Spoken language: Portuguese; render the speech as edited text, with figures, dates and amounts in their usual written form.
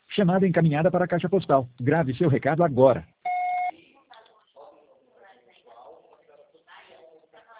Chamada encaminhada para a caixa postal. Grave seu recado agora.